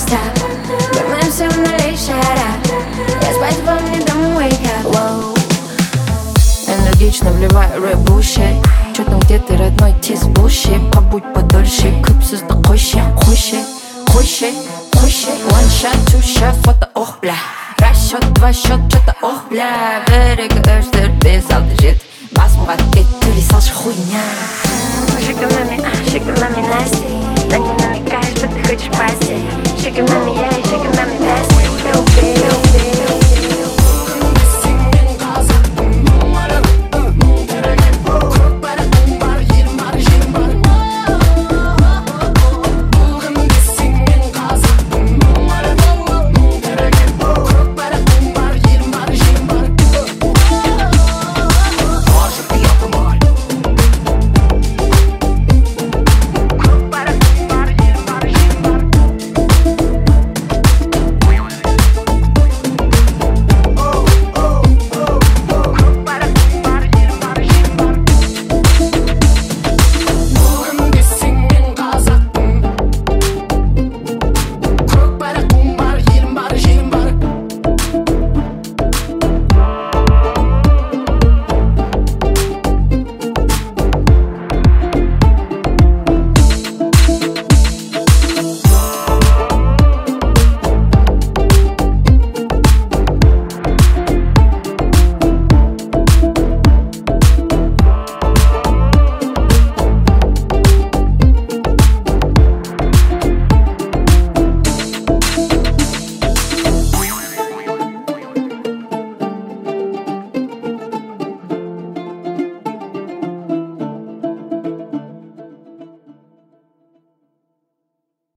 stop. Думаемся в нуле, shut up. Я спать вам не дам, wake up. Wow. Энергично вливаю рэп-буши. Чё там, где ты, родной, тис bullshit. Побудь подольше, клипсыз да қойшы. One shot, two shot, фото, ох, бля. Раз счет, два счет, чё-то, ох, бля. Бір-екі, үш, төрт, бес, алты, жеті. Басымға тек төлей салшы хуйня. Шикарнами, Настя. Да не намекай, что ты хочешь пасти. Шикарнами, я